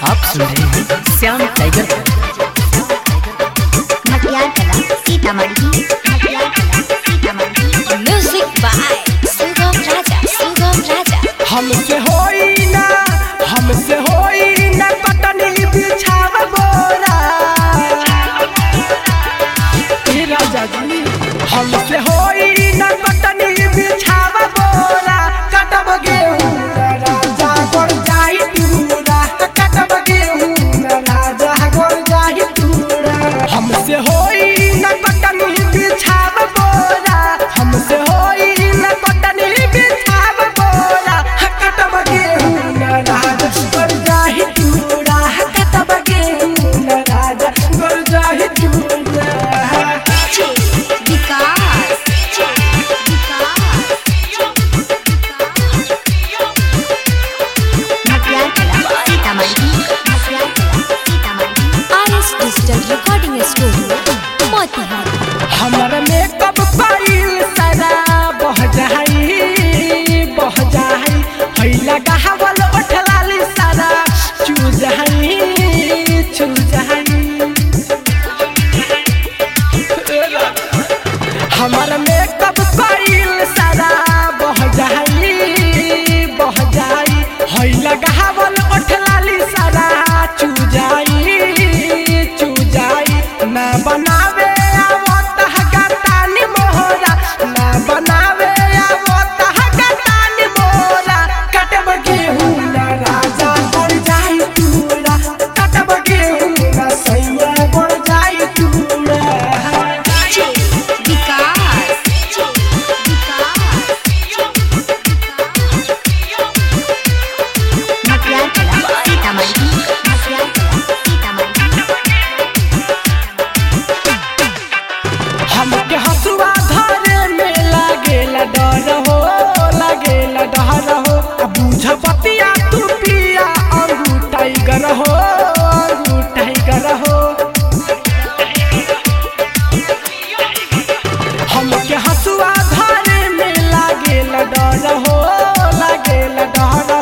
आप सुन रहे हैं श्याम टाइगर को। मटियार कला सीतामढ़ी, मटियार कला सीतामढ़ी। Music by Sugam Raja, Sugam Raja. हमसे होई ना पटनी बिछाव बोरा ए राजा जी। हमसे होई ना पटनी बिछाव बोरा, कटब गेहूं राजा गोर जाई टूरा, कटब गेहूं राजा गोर जाई टूरा। हमसे होई ना पटनी बिछाव बोरा, हमसे होई ना पटनी बिछाव बोरा, कटब गेहूं राजा गोर जाई टूरा, कटब गेहूं राजा गोर जाई टूरा। Recording studio Motihari. हमर मेकअप कइल सारा बह जाई हई लगावल ओठलाली सारा चू जाई। हमर मेकअप कइल सारा बह जाई हई लगावल ओठलाली सारा चू जाई। ना बनावे आवत हगतानी मोहरा, ना बनावे आवत हगतानी मोहरा, कटब गेहूं राजा गोर जाई टूरा, कटब गेहूं सैया गोर जाई टूरा। मटियार कला सीतामढ़ी, मटियार कला सीतामढ़ी। हमके हसुआ धरे में लागेला डर हो, अब बुझ बतिया तू पिया अंगू टाइगर हो। हमके हसुआ धरे में लागेला डर हो,